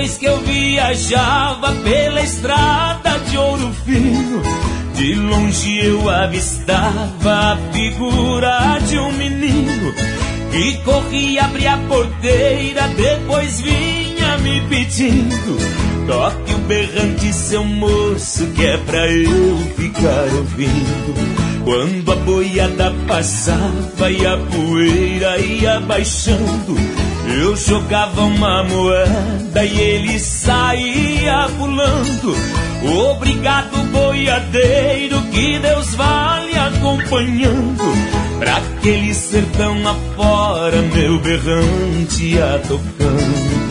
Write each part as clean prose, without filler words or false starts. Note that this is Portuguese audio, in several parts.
vez que eu viajava pela estrada de Ouro Fino, de longe eu avistava a figura de um menino que corria, abria a porteira, depois vinha me pedindo: toque o berrante, seu moço, que é pra eu ficar ouvindo. Quando a boiada passava e a poeira ia baixando, eu jogava uma moeda e ele saía pulando. Obrigado, boiadeiro, que Deus vale acompanhando. Pra aquele sertão afora, meu berrante ia tocando.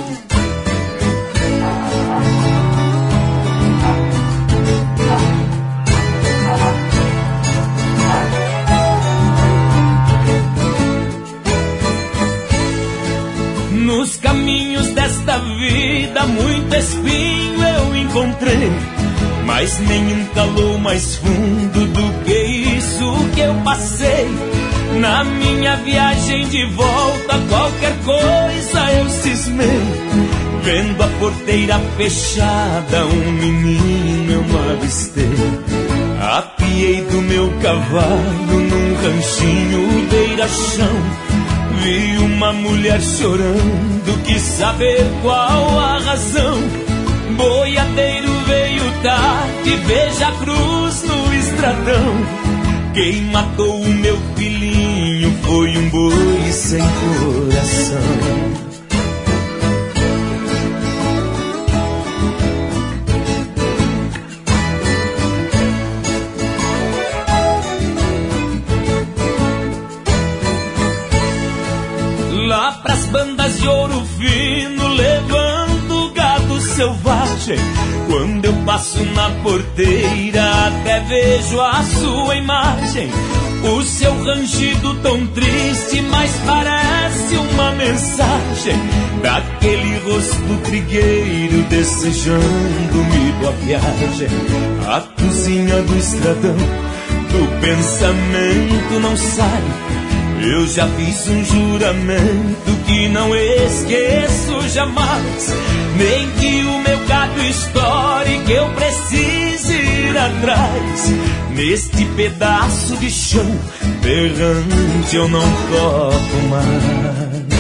Nos caminhos desta vida, muito espinho eu encontrei, mas nenhum calou mais fundo do que isso que eu passei. Na minha viagem de volta, qualquer coisa eu cismei. Vendo a porteira fechada, um menino eu avistei. Apiei do meu cavalo num ranchinho beira-chão. Vi uma mulher chorando, quis saber qual a razão. Boiadeiro veio tarde, veja a cruz no estradão. Quem matou o meu filhinho foi um boi sem coração. Lá pras bandas de Ouro Fino, levando gado selvagem. Quando eu passo na porteira, até vejo a sua imagem. O seu rangido tão triste, mas parece uma mensagem daquele rosto trigueiro desejando-me boa viagem. A cozinha do estradão, do pensamento não sai. Eu já fiz um juramento que não esqueço jamais. Nem que o meu gado estoure, que eu precise ir atrás. Neste pedaço de chão, berrante eu não toco mais.